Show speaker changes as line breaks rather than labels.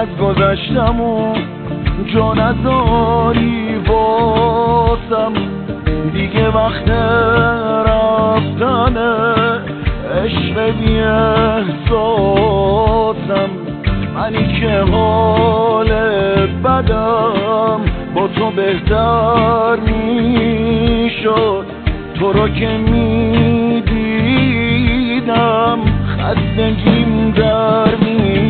از گذشتمون جا نذاری واسم، دیگه وقت رفتنه عشق بی احساسم. منی که حال بدم با تو بهتر میشد، تو رو که میدیدم خستگیم در میاد.